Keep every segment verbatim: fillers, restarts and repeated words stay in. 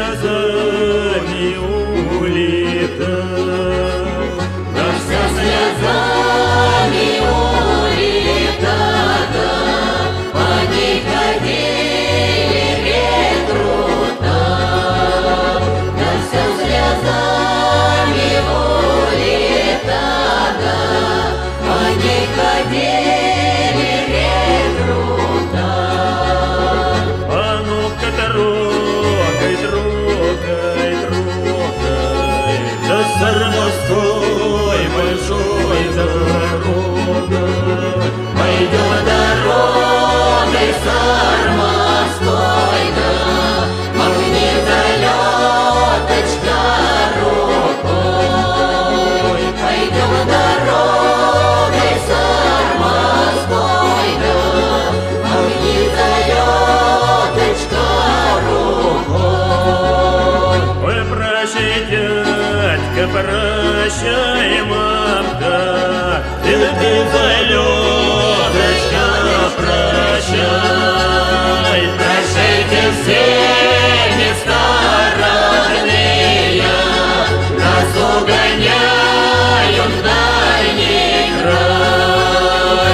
слезами улетать, да вся слезами улетать, по ней ходили рекрута, да вся слезами улетать, по ней ходили рекрута. а ну-ка трогай, трогай, трогай, да с Армавской большой дорогой. Пойдем дорогой с Армавской, да, махни залеточка рукой. Пойдем дорогой с Армавской, да, махни залеточка рукой. Ой, прощай, дядька, прощай, мамка, ты, ты, залеточка, прощай. Прощайте все места родные, нас угоняют в дальний край.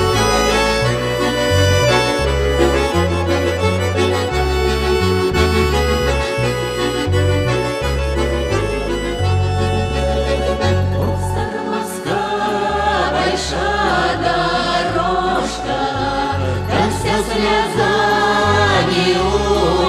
Сармавская большая дорожка, да вся слезами